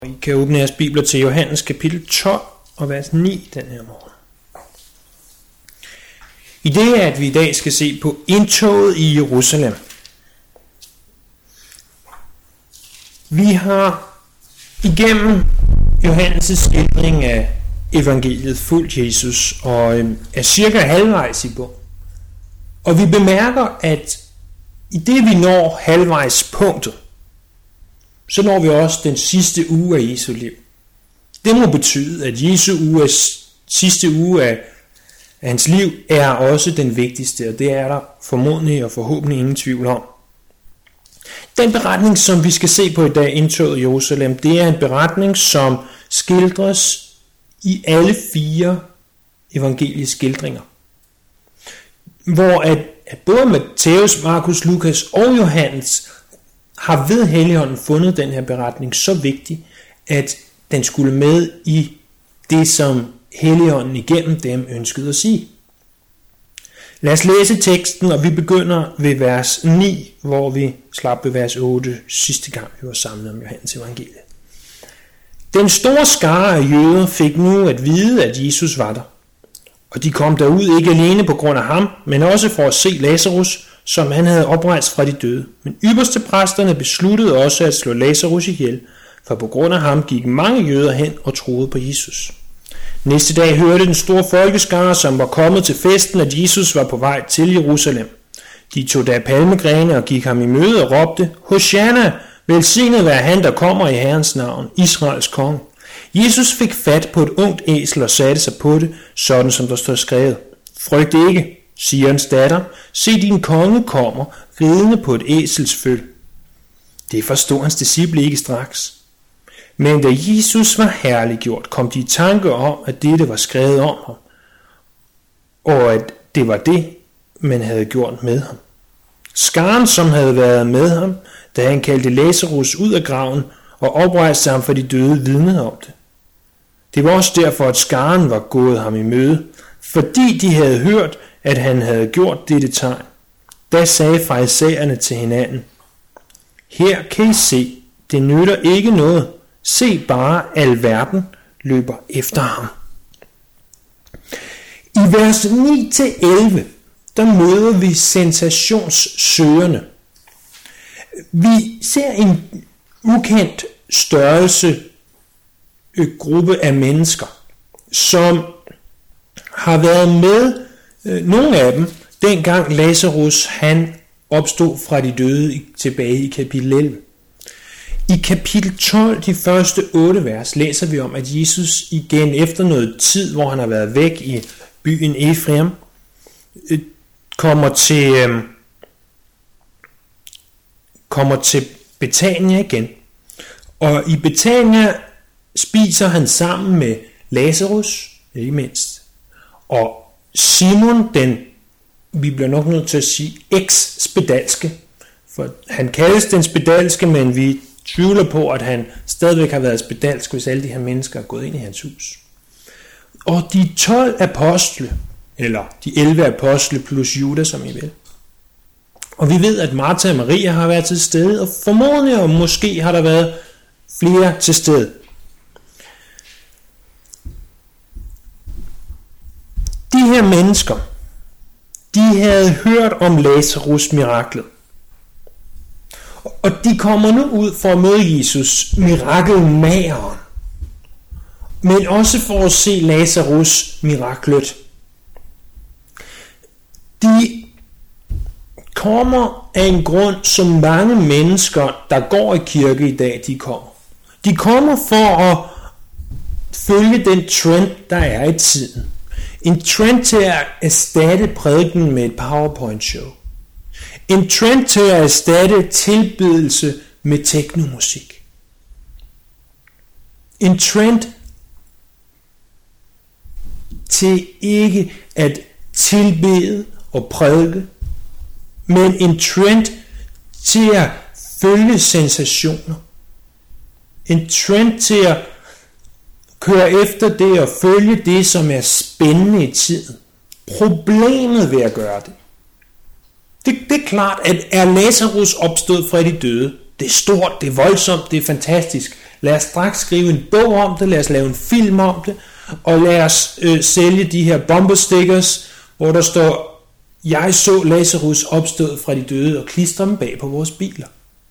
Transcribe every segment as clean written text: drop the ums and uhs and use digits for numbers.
I kan åbne jeres bibler til Johannes kapitel 12 og vers 9 den her morgen. I det at vi i dag skal se på indtoget i Jerusalem. Vi har igennem Johannes' skildring af evangeliet fulgt Jesus og er cirka halvvejs i bogen. Og vi bemærker, at i det vi når halvvejs punktet, så når vi også den sidste uge af Jesu liv. Det må betyde, at sidste uge af hans liv er også den vigtigste, og det er der formodentlig og forhåbentlig ingen tvivl om. Den beretning, som vi skal se på i dag, indtoget i Jerusalem, det er en beretning, som skildres i alle 4 evangeliske skildringer. Hvor at både Matthæus, Markus, Lukas og Johannes har ved Helligånden fundet den her beretning så vigtig, at den skulle med i det, som Helligånden igennem dem ønskede at sige. Lad os læse teksten, og vi begynder ved vers 9, hvor vi slap ved vers 8 sidste gang, vi var samlet om Johannes evangeliet. Den store skare af jøder fik nu at vide, at Jesus var der. Og de kom derud ikke alene på grund af ham, men også for at se Lazarus, som han havde oprejst fra de døde. Men ypperste præsterne besluttede også at slå Lazarus ihjel, for på grund af ham gik mange jøder hen og troede på Jesus. Næste dag hørte den store folkeskare, som var kommet til festen, at Jesus var på vej til Jerusalem. De tog da palmegrene og gik ham i møde og råbte, Hosanna, velsignet være han, der kommer i Herrens navn, Israels konge. Jesus fik fat på et ungt æsel og satte sig på det, sådan som der står skrevet. Frygt ikke, Sions datter, se din konge kommer, ridende på et æsels føl. Det forstod hans disciple ikke straks. Men da Jesus var herliggjort, kom de i tanke om, at dette var skrevet om ham, og at det var det, man havde gjort med ham. Skaren, som havde været med ham, da han kaldte Lazarus ud af graven og oprejste ham for de døde, vidnede om det. Det var også derfor, at skaren var gået ham i møde, fordi de havde hørt, at han havde gjort dette tegn. Da sagde farisæerne til hinanden, her kan I se, det nytter ikke noget. Se bare, alverden løber efter ham. I vers 9-11, der møder vi sensationssøgerne. Vi ser en ukendt størrelse gruppe af mennesker, som har været med, nogle af dem, dengang Lazarus han opstod fra de døde tilbage i kapitel 11. I kapitel 12, de første 8 vers, læser vi om, at Jesus igen efter noget tid, hvor han har været væk i byen Efraim, kommer til Betania igen. Og i Betania spiser han sammen med Lazarus, ikke mindst, og Simon, vi bliver nok nødt til at sige, eks-spedalske, for han kaldes den spedalske, men vi tvivler på, at han stadigvæk har været spedalsk, hvis alle de her mennesker er gået ind i hans hus. Og de 12 apostle, eller de 11 apostle plus Judas, som I vil. Og vi ved, at Martha og Maria har været til stede, og formodentlig og måske har der været flere til stede. De her mennesker, de havde hørt om Lazarus miraklet. Og de kommer nu ud for at møde Jesus, mirakelmageren, men også for at se Lazarus miraklet. De kommer af en grund, som mange mennesker, der går i kirke i dag, de kommer. De kommer for at følge den trend, der er i tiden. En trend til at erstatte prædiken med et PowerPoint-show. En trend til at erstatte tilbedelse med teknomusik. En trend til ikke at tilbede og prædike, men en trend til at følge sensationer. En trend til at køre efter det og følge det, som er spændende i tiden. Problemet ved at gøre det, det er klart, at er Lazarus opstået fra de døde, det er stort, det er voldsomt, det er fantastisk. Lad os straks skrive en bog om det, lad os lave en film om det, og lad os sælge de her bumper stickers, hvor der står, jeg så Lazarus opstået fra de døde, og klistre dem bag på vores biler.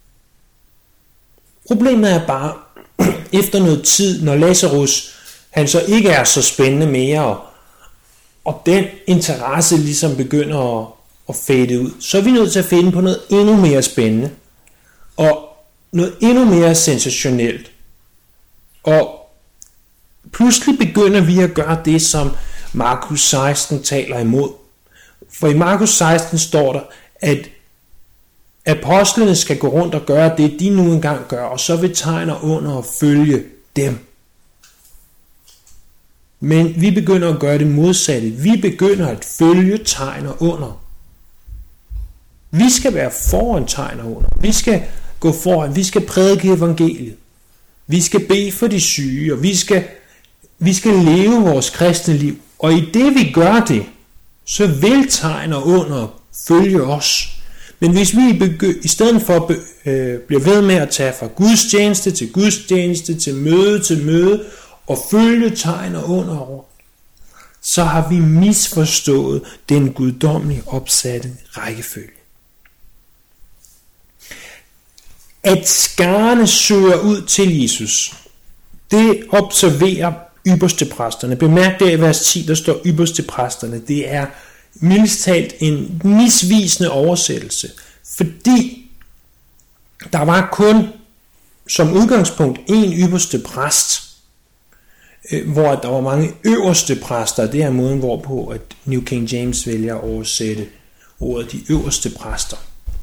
Problemet er bare, efter noget tid, når Lazarus, han så ikke er så spændende mere, og den interesse ligesom begynder at fade ud, så er vi nødt til at finde på noget endnu mere spændende, og noget endnu mere sensationelt. Og pludselig begynder vi at gøre det, som Markus 16 taler imod. For i Markus 16 står der, at apostlene skal gå rundt og gøre det, de nu engang gør, og så vil tegner under og følge dem. Men vi begynder at gøre det modsatte. Vi begynder at følge tegner under. Vi skal være foran tegner under. Vi skal gå foran. Vi skal prædike evangeliet. Vi skal bede for de syge, og vi skal leve vores kristne liv. Og i det vi gør det, så vil tegner under følge os. Men hvis vi i stedet for bliver ved med at tage fra gudstjeneste til gudstjeneste, til møde, og følge tegner under rundt, så har vi misforstået den guddommelige opsatte rækkefølge. At skarne søger ud til Jesus, det observerer ypperstepræsterne. Bemærk der i vers 10, der står ypperstepræsterne. Det er mildest talt en misvisende oversættelse, fordi der var kun som udgangspunkt en ypperste præst, hvor der var mange øverste præster. Det er måden, hvorpå at New King James vælger at oversætte ordet de øverste præster.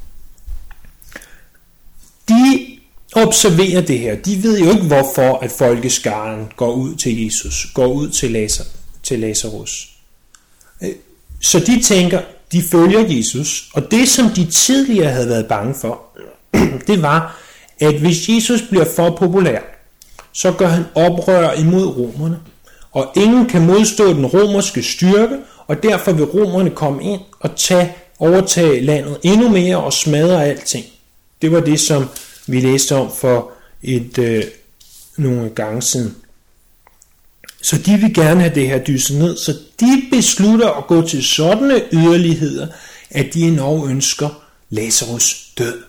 De observerer det her. De ved jo ikke, hvorfor at folkeskaren går ud til Jesus, går ud til Lazarus. Så de tænker, de følger Jesus, og det som de tidligere havde været bange for, det var, at hvis Jesus bliver for populær, så gør han oprør imod romerne, og ingen kan modstå den romerske styrke, og derfor vil romerne komme ind og overtage landet endnu mere og smadre alting. Det var det, som vi læste om for nogle gange siden. Så de vil gerne have det her dyset ned, så de beslutter at gå til sådanne yderligheder, at de endnu ønsker Lazarus død.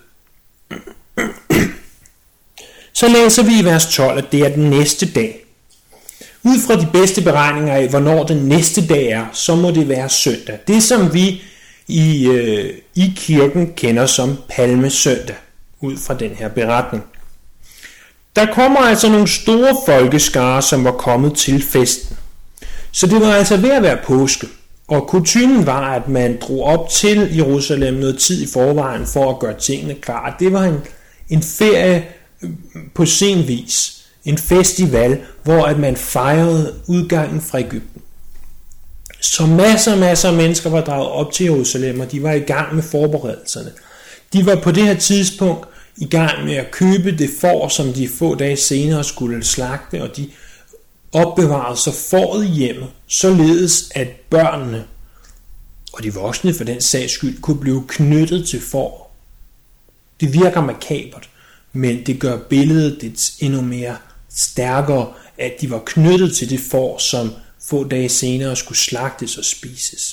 Så læser vi i vers 12, at det er den næste dag. Ud fra de bedste beregninger af, hvornår den næste dag er, så må det være søndag. Det som vi i kirken kender som palmesøndag, ud fra den her beretning. Der kommer altså nogle store folkeskarer, som var kommet til festen. Så det var altså ved at være påske. Og kutymen var, at man drog op til Jerusalem noget tid i forvejen for at gøre tingene klar. Det var en ferie på sin vis. En festival, hvor at man fejrede udgangen fra Egypten. Så masser af mennesker var draget op til Jerusalem, og de var i gang med forberedelserne. De var på det her tidspunkt i gang med at købe det får, som de få dage senere skulle slagte, og de opbevarede så fåret i hjemmet, således at børnene og de voksne for den sags skyld kunne blive knyttet til får. Det virker makabert, men det gør billedet endnu mere stærkere, at de var knyttet til det får, som få dage senere skulle slagtes og spises.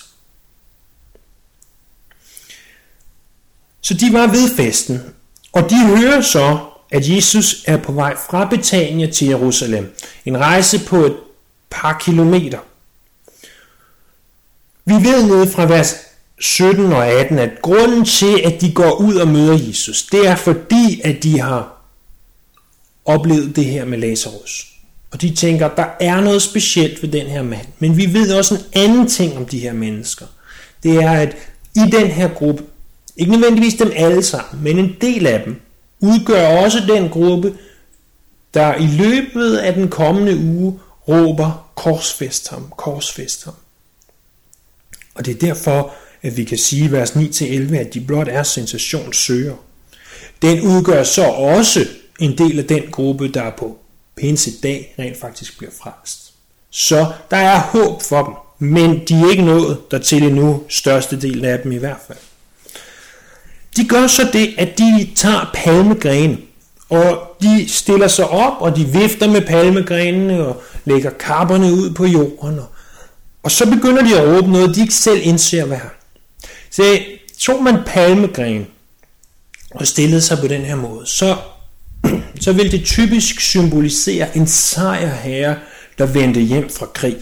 Så de var ved festen, og de hører så, at Jesus er på vej fra Betania til Jerusalem. En rejse på et par kilometer. Vi ved nede fra vers 17 og 18, at grunden til, at de går ud og møder Jesus, det er fordi, at de har oplevet det her med Lazarus. Og de tænker, at der er noget specielt ved den her mand. Men vi ved også en anden ting om de her mennesker. Det er, at i den her gruppe, ikke nødvendigvis dem alle sammen, men en del af dem, udgør også den gruppe, der i løbet af den kommende uge råber, korsfæst ham, korsfæst ham. Og det er derfor, at vi kan sige i vers 9-11, at de blot er sensationssøgere. Den udgør så også en del af den gruppe, der på pinsedag rent faktisk bliver frelst. Så der er håb for dem, men de er ikke nået dertil endnu, størstedelen af dem i hvert fald. De gør så det, at de tager palmegrene, Og de stiller sig op, og de vifter med palmegrenene og lægger kapperne ud på jorden. Og så begynder de at råbe noget, de ikke selv indser, hvad er. Så tog man palmegren og stillede sig på den her måde, så vil det typisk symbolisere en sejrherre, der vendte hjem fra krig.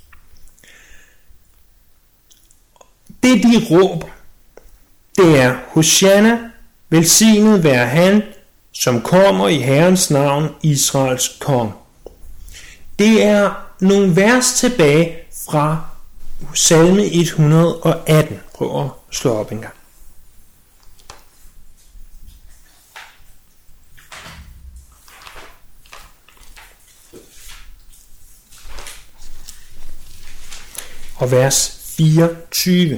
Det de råber, det er: Hosanna, velsignet være han, som kommer i Herrens navn, Israels konge. Det er nogle vers tilbage fra salme 118. Prøv at slå op en gang. Og vers 24.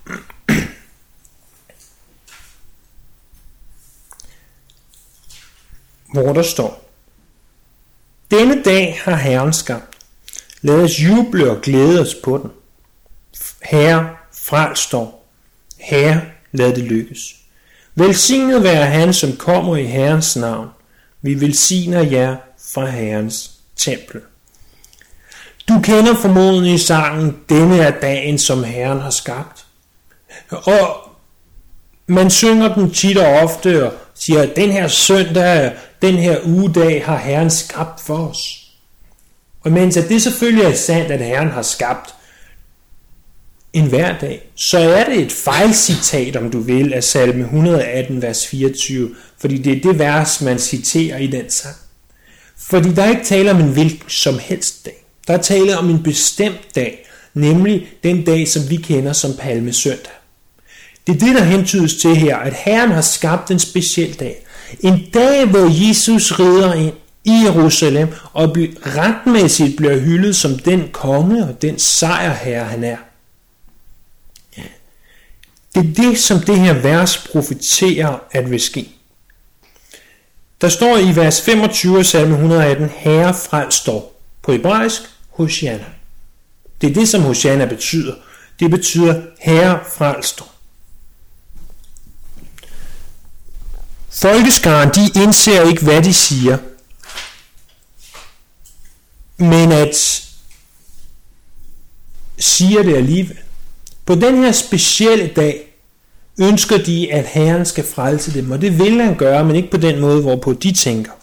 Hvor der står: Denne dag har Herren skabt. Lad os juble og glæde os på den. Herre, frels dog. Herre, lad det lykkes. Velsignet være han, som kommer i Herrens navn. Vi velsigner jer fra Herrens tempel. Du kender formodentlig sangen, denne er dagen, som Herren har skabt. Og man synger den tit og ofte og siger, at den her søndag, den her ugedag har Herren skabt for os. Og mens at det selvfølgelig er sandt, at Herren har skabt en hver dag, så er det et fejlcitat, om du vil, af salme 118, vers 24, fordi det er det vers, man citerer i den sang. Fordi der er ikke tale om en hvilken som helst dag. Der er tale om en bestemt dag, nemlig den dag, som vi kender som palmesøndag. Det er det, der hentydes til her, at Herren har skabt en speciel dag. En dag, hvor Jesus rider ind i Jerusalem og retmæssigt bliver hyldet som den konge og den sejrherre, han er. Det er det, som det her vers profeterer at vil ske. Der står i vers 25 af salme 118, Herre frels dog. På hebraisk, Hosanna. Det er det, som Hosanna betyder. Det betyder Herre frels dog. Folkeskaren, de indser ikke, hvad de siger, men at siger det alligevel. På den her specielle dag ønsker de, at Herren skal frelse dem, og det vil han gøre, men ikke på den måde, hvorpå de tænker.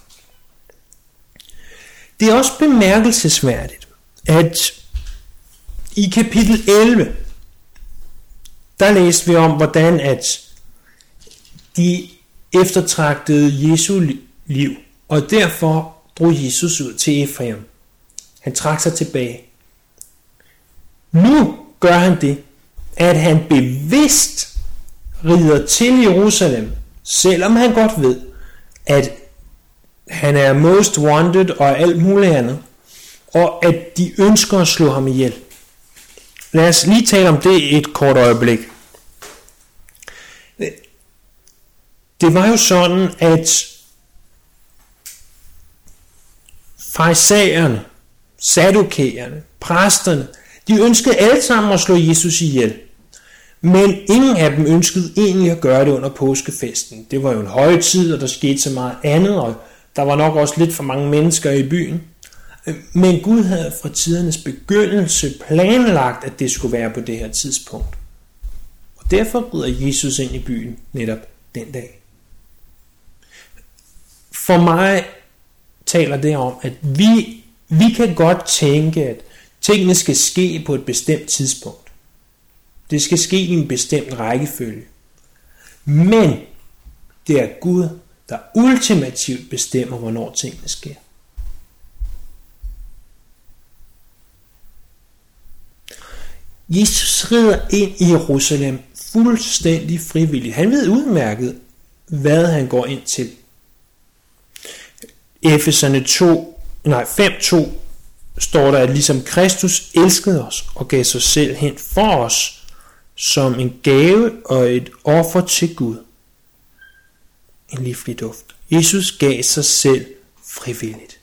Det er også bemærkelsesværdigt, at i kapitel 11, der læste vi om, hvordan at de eftertragtede Jesu liv, og derfor drog Jesus ud til Efraim. Han trak sig tilbage. Nu gør han det, at han bevidst rider til Jerusalem, selvom han godt ved, at han er most wanted og alt muligt andet, og at de ønsker at slå ham ihjel. Lad os lige tale om det et kort øjeblik. Det var jo sådan, at farisæerne, saddukæerne, præsterne, de ønskede alle sammen at slå Jesus ihjel. Men ingen af dem ønskede egentlig at gøre det under påskefesten. Det var jo en højtid, og der skete så meget andet, og der var nok også lidt for mange mennesker i byen. Men Gud havde fra tidernes begyndelse planlagt, at det skulle være på det her tidspunkt. Og derfor rider Jesus ind i byen netop den dag. For mig taler det om, at vi kan godt tænke, at tingene skal ske på et bestemt tidspunkt. Det skal ske i en bestemt rækkefølge. Men det er Gud, der ultimativt bestemmer, hvornår tingene sker. Jesus rider ind i Jerusalem fuldstændig frivilligt. Han ved udmærket, hvad han går ind til. Efeserne 5:2 står der, at ligesom Kristus elskede os og gav sig selv hen for os som en gave og et offer til Gud. En livlig duft. Jesus gav sig selv frivilligt.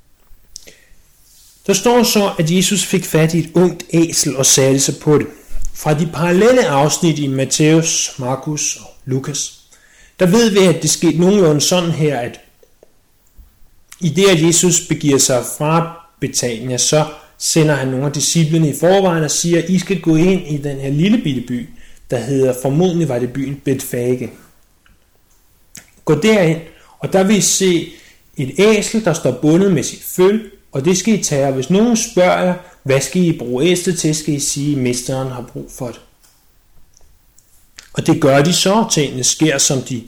Der står så, at Jesus fik fat i et ungt æsel og satte sig på det. fra de parallelle afsnit i Matthæus, Markus og Lukas, der ved vi, at det skete nogenlunde sådan her, at i det, at Jesus begiver sig fra Betania, så sender han nogle af disciplene i forvejen og siger, at I skal gå ind i den her lille bitte by, der hedder, formodentlig var det byen Betfage. Gå derind, og der vil I se et æsel, der står bundet med sit føl, og det skal I tage, og hvis nogen spørger jer, hvad skal I bruge æslet til, skal I sige, at mesteren har brug for det. Og det gør de så, tingene sker,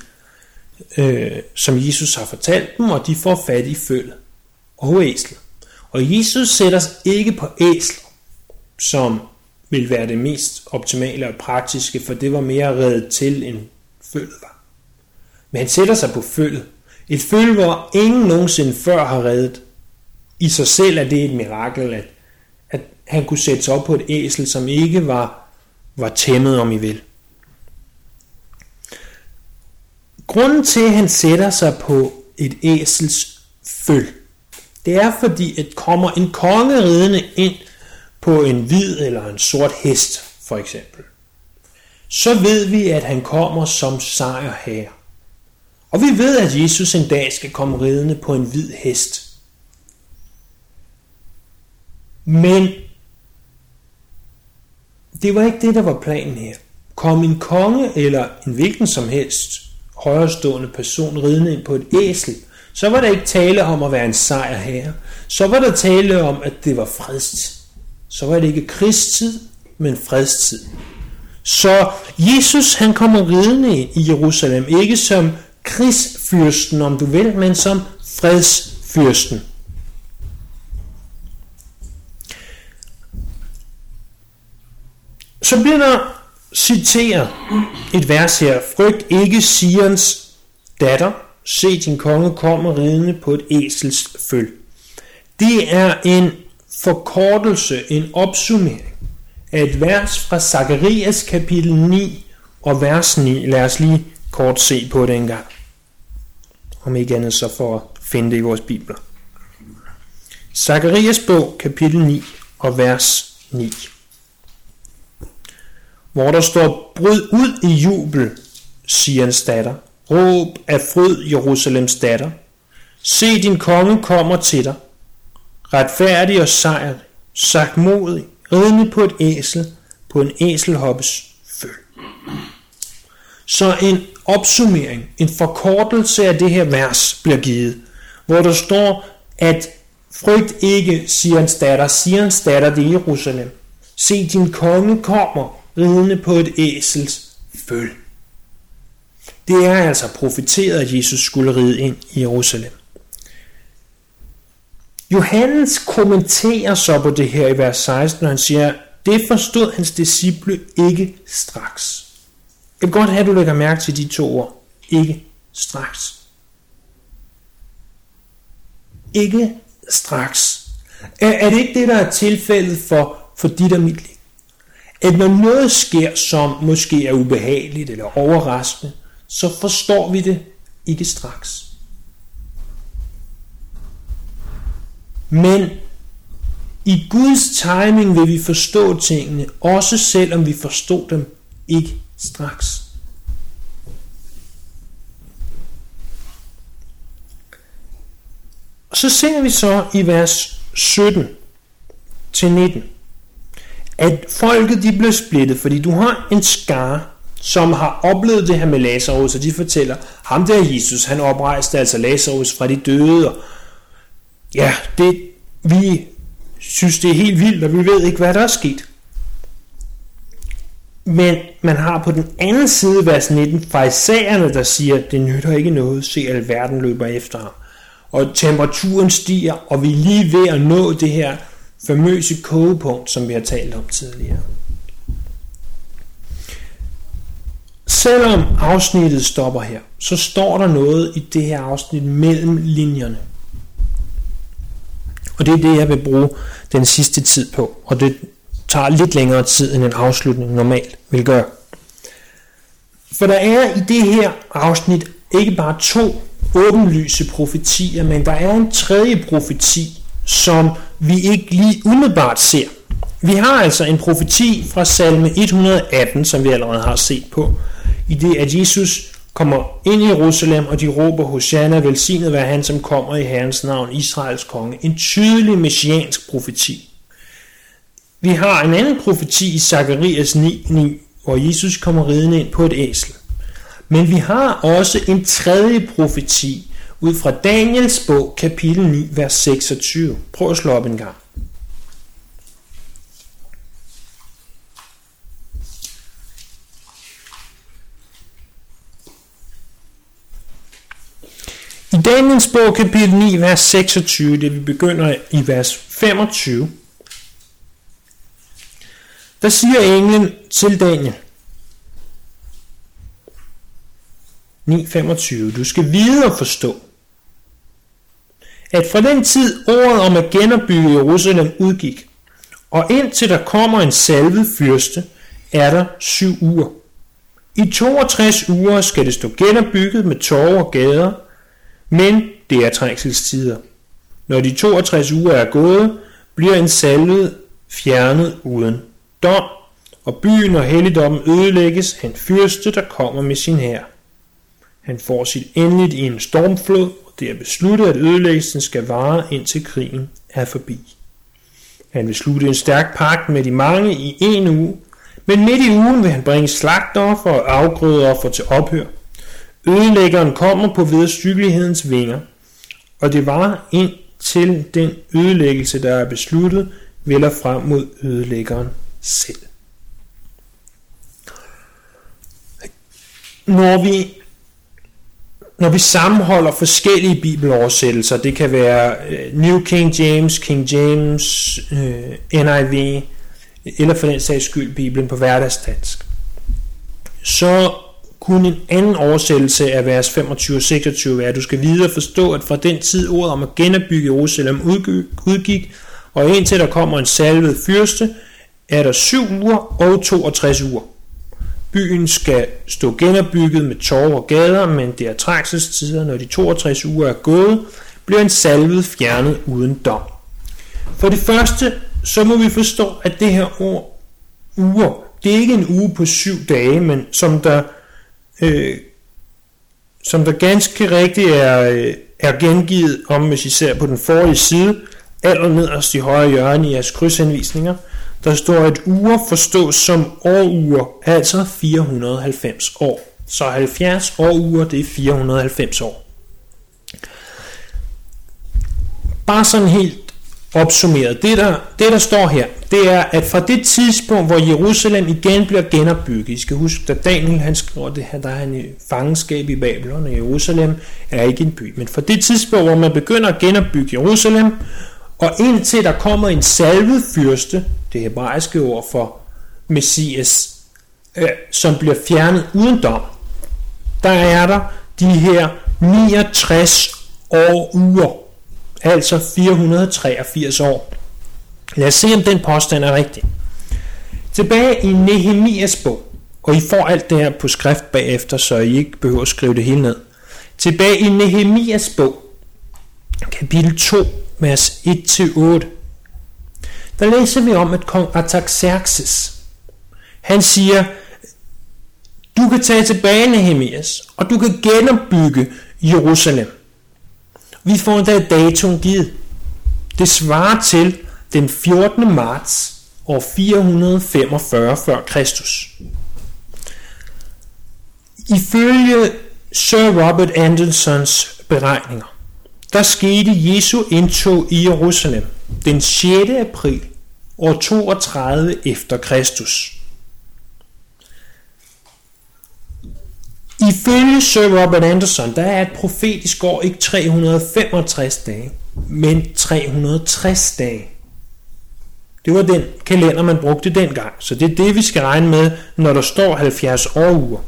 som Jesus har fortalt dem, og de får fat i føllet og æslet. Og Jesus sætter sig ikke på æsler, som vil være det mest optimale og praktiske, for det var mere reddet til, end føllet var. Men han sætter sig på føllet. Et føl, hvor ingen nogensinde før har reddet. I sig selv er det et mirakel, at han kunne sætte sig op på et æsel, som ikke var tæmmet, om I vil. Grunden til, at han sætter sig på et æsels føl, det er fordi, at kommer en konge ridende ind på en hvid eller en sort hest, for eksempel, så ved vi, at han kommer som sejrherre. Og vi ved, at Jesus en dag skal komme ridende på en hvid hest. Men det var ikke det, der var planen her. Kom en konge eller en hvilken som helst højrestående person ridende ind på et æsel, så var der ikke tale om at være en sejrherre. Så var der tale om, at det var fredstid. Så var det ikke krigstid, men fredstid. Så Jesus, han kommer ridende ind i Jerusalem, ikke som krigsfyrsten, om du vil, men som fredsfyrsten. Så bliver der citeret et vers her. Frygt ikke Sions datter, se din konge kommer ridende på et æsels føl. Det er en forkortelse, en opsummering af et vers fra Zakarias kapitel 9 og vers 9. Lad os lige kort se på det en gang. Om ikke andet så for at finde det i vores bibler. Zakarias bog, kapitel 9 og vers 9. Hvor der står, bryd ud i jubel, Sions datter. Råb af fryd, Jerusalems datter. Se, din konge kommer til dig. Retfærdig og sejr, sagtmodig, ridende på et æsel, på en æselhoppes føl. Så en opsummering, en forkortelse af det her vers bliver givet, hvor der står, at frygt ikke Sions datter, det er Jerusalem. Se, din konge kommer ridende på et æsels føl. Det er altså profeteret, at Jesus skulle ride ind i Jerusalem. Johannes kommenterer så på det her i vers 16, når han siger, det forstod hans disciple ikke straks. Jeg vil godt have, at du lægger mærke til de to ord. Ikke straks. Ikke straks. Er det ikke det, der er tilfældet for dit og mit liv? At når noget sker, som måske er ubehageligt eller overraskende, så forstår vi det ikke straks. Men i Guds timing vil vi forstå tingene, også selvom vi forstod dem ikke straks. Og så ser vi så i vers 17-19, at folket de blev splittet, fordi du har en skare, som har oplevet det her med Lazarus, og de fortæller, ham der Jesus, han oprejste altså Lazarus fra de døde, og ja, vi synes det er helt vildt, og vi ved ikke, hvad der er sket. Men man har på den anden side, vers 19, farisæerne, der siger, det nytter ikke noget, se alverden løber efter ham. Og temperaturen stiger, og vi er lige ved at nå det her famøse kogepunkt, som vi har talt om tidligere. Selvom afsnittet stopper her, så står der noget i det her afsnit mellem linjerne. Og det er det, jeg vil bruge den sidste tid på, og det tager lidt længere tid, end en afslutning normalt vil gøre. For der er i det her afsnit ikke bare 2 åbenlyse profetier, men der er en tredje profeti, som vi ikke lige umiddelbart ser vi har altså en profeti fra salme 118, som vi allerede har set på, i det at Jesus kommer ind i Jerusalem, og de råber Hosanna, velsignet være han, som kommer i Herrens navn, Israels konge. En tydelig messiansk profeti. Vi har en anden profeti i Zakarias 9:9, hvor Jesus kommer ridende ind på et æsel. Men vi har også en tredje profeti ud fra Daniels bog, kapitel 9, vers 26. Prøv at slå op en gang. I Daniels bog, kapitel 9, vers 26, det vi begynder i vers 25, der siger englen til Daniel, 9:25, du skal vide og forstå, at fra den tid ordet om at genopbygge Jerusalem udgik, og indtil der kommer en salvet fyrste, er der 7 uger. I 62 uger skal det stå genopbygget med torve og gader, men det er trængselstider. Når de 62 uger er gået, bliver en salvet fjernet uden dom, og byen og helligdommen ødelægges af en fyrste, der kommer med sin hær. Han får sit endeligt i en stormflod, og det er besluttet, at ødelæggelsen skal vare, indtil krigen er forbi. Han vil slutte en stærk pagt med de mange i 1 uge, men midt i ugen vil han bringe slagtoffer og afgrødeoffer til ophør. Ødelæggeren kommer på vederstyggelighedens vinger, og det var indtil den ødelæggelse, der er besluttet, vælger frem mod ødelæggeren selv. Når vi sammenholder forskellige bibeloversættelser, det kan være New King James, NIV, eller for den sags skyld Bibelen på hverdagsdansk, så kunne en anden oversættelse af vers 25 og 26 være, at du skal videre forstå, at fra den tid ordet om at genopbygge Jerusalem udgik, og indtil der kommer en salvet fyrste, er der 7 uger og 62 uger. Byen skal stå genopbygget med torve og gader, men det er trængselstider. Når de 62 uger er gået, bliver en salvet fjernet uden dom. For det første, så må vi forstå, at det her ord uger, det er ikke en uge på 7 dage, men som der ganske rigtigt er gengivet om, hvis I ser på den forrige side, allernederst i højre hjørne i jeres krydshenvisninger, der står, at uger forstås som åruger, altså 490 år. Så 70 åruger, det er 490 år. Bare sådan helt opsummeret. Det der står her, det er, at fra det tidspunkt, hvor Jerusalem igen bliver genopbygget, I skal huske, da Daniel han skriver det her, der er han i fangenskab i Babylon, og Jerusalem er ikke en by. Men fra det tidspunkt, hvor man begynder at genopbygge Jerusalem, og indtil der kommer en salvet fyrste, det hebraiske ord for Messias, som bliver fjernet uden dom, der er der de her 69 uger, altså 483 år. Lad os se, om den påstand er rigtig. Tilbage i Nehemias bog, og I får alt det her på skrift bagefter, så I ikke behøver at skrive det hele ned. Tilbage i Nehemias bog, kapitel 2, vers 1-8, der læser vi om, at kong Artaxerxes, han siger, du kan tage tilbage, Nehemias, og du kan genopbygge Jerusalem. Vi får endda datoen givet. Det svarer til den 14. marts år 445 før Kristus. Ifølge Sir Robert Andersons beregninger, der skete Jesu indtog i Jerusalem den 6. april år 32 efter Kristus. Ifølge Sir Robert Anderson, der er et profetisk år ikke 365 dage, men 360 dage. Det var den kalender, man brugte dengang, så det er det, vi skal regne med, når der står 70 åruger.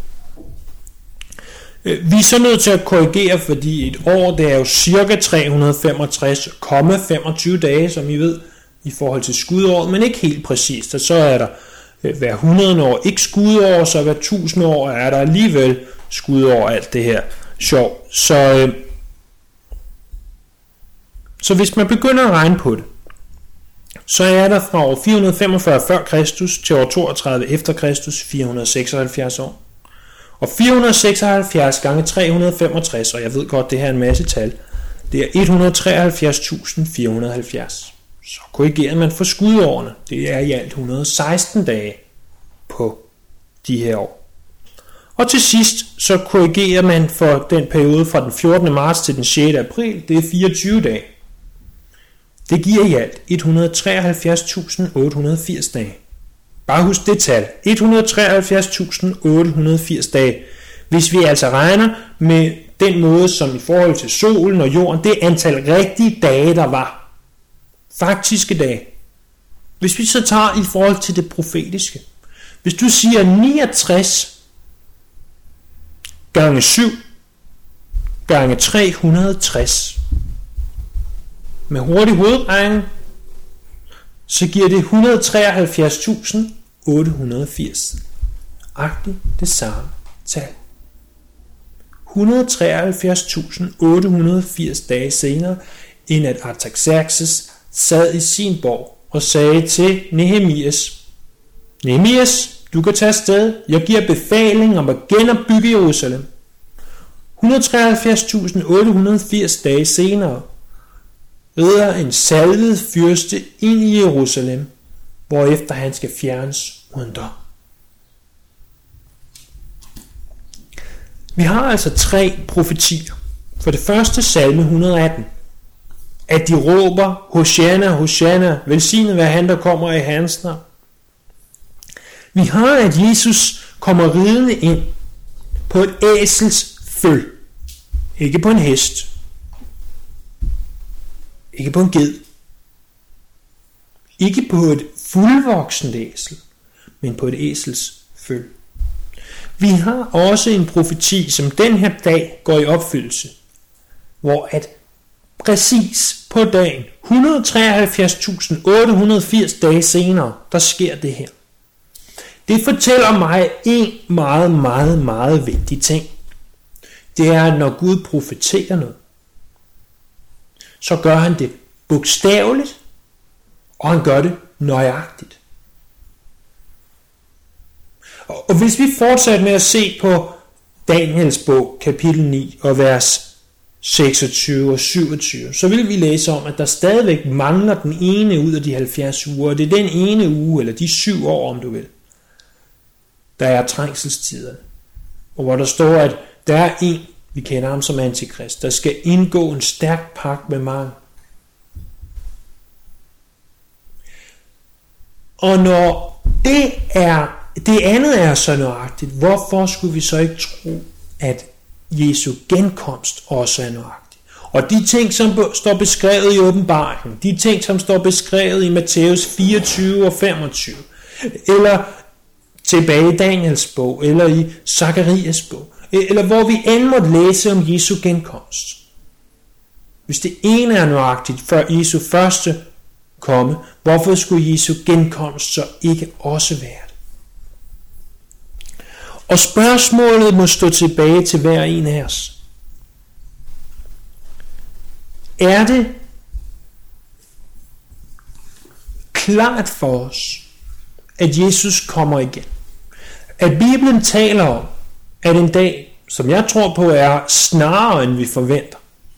Vi er så nødt til at korrigere, fordi et år, det er jo cirka 365,25 dage, som I ved, i forhold til skudåret, men ikke helt præcist. Og så er der hver 100 år ikke skudår, så hver 1000 år er der alligevel skudår, alt det her sjov. Så hvis man begynder at regne på det, så er der fra år 445 før Kristus til år 32 efter Kristus 476 år. Og 476 gange 365, og jeg ved godt, det her er en masse tal, det er 173.470. Så korrigerer man for skudårene. Det er i alt 116 dage på de her år. Og til sidst så korrigerer man for den periode fra den 14. marts til den 6. april. Det er 24 dage. Det giver i alt 173.880 dage. Bare husk det tal. 173.880 dage. Hvis vi altså regner med den måde, som i forhold til solen og jorden, det antal rigtige dage, der var. Faktiske dage. Hvis vi så tager i forhold til det profetiske. Hvis du siger 69 gange 7 gange 360 med hurtig hovedregning, så giver det 173.880. Agtigt det samme tal. 173.880 dage senere, end at Artaxerxes sad i sin borg og sagde til Nehemias: Nehemias, du kan tage afsted. Jeg giver befaling om at genopbygge Jerusalem. 173.880 dage senere rider en salvet fyrste ind i Jerusalem, hvorefter han skal fjernes uden dom. Vi har altså 3 profetier. For det første salme 118. At de råber, Hosanna, Hosanna, velsignet være han, der kommer i Herrens navn. Vi har, at Jesus kommer ridende ind på et æsels føl. Ikke på en hest. Ikke på en ged. Ikke på et fuldvoksent æsel, men på et æsels føl. Vi har også en profeti, som den her dag går i opfyldelse, hvor at præcis på dagen, 173.880 dage senere, der sker det her. Det fortæller mig en meget, meget, meget vigtig ting. Det er, at når Gud profeterer noget, så gør han det bogstaveligt, og han gør det nøjagtigt. Og hvis vi fortsætter med at se på Daniels bog, kapitel 9 og vers 26 og 27, så vil vi læse om, at der stadigvæk mangler den ene ud af de 70 uger, og det er den ene uge, eller de 7 år, om du vil, der er trængselstiderne. Og hvor der står, at der er en, vi kender ham som Antikrist, der skal indgå en stærk pagt med mange. Og når det andet er så nøjagtigt, hvorfor skulle vi så ikke tro, at Jesu genkomst også er nøjagtig? Og de ting, som står beskrevet i åbenbaringen, de ting, som står beskrevet i Matthæus 24 og 25, eller tilbage i Daniels bog, eller i Zakarias bog, eller hvor vi end måtte læse om Jesu genkomst. Hvis det ene er nøjagtigt før Jesu første komme, hvorfor skulle Jesu genkomst så ikke også være det? Og spørgsmålet må stå tilbage til hver en af os. Er det klart for os, at Jesus kommer igen? At Bibelen taler om, at en dag, som jeg tror på, er snarere end vi forventer.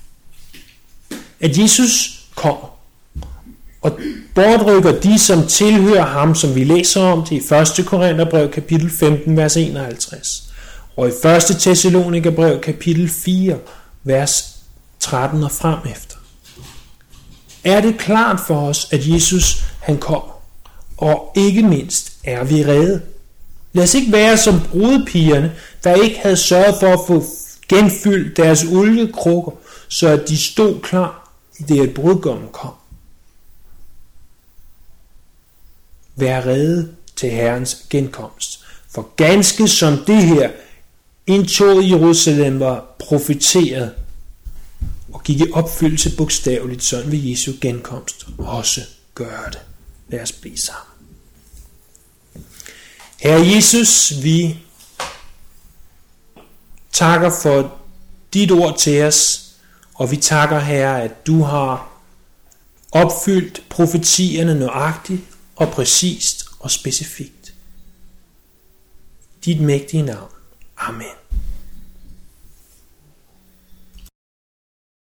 At Jesus kommer og bortrykker de, som tilhører ham, som vi læser om det i 1. Korintherbrev kapitel 15, vers 51, og i 1. Thessalonikerbrev kapitel 4, vers 13 og frem efter. Er det klart for os, at Jesus han kommer, og ikke mindst er vi redde? Lad os ikke være som brudepigerne, der ikke havde sørget for at få genfyldt deres oliekrukker, så at de stod klar i det, at brudgommen kom. Vær rede til Herrens genkomst. For ganske som det her indtog i Jerusalem var profeteret og gik i opfyldelse bogstaveligt, sådan vil Jesu genkomst også gøre det. Lad os bede sammen. Herre Jesus, vi takker for dit ord til os, og vi takker, Herre, at du har opfyldt profetierne nøjagtigt og præcist og specifikt. Dit mægtige navn. Amen.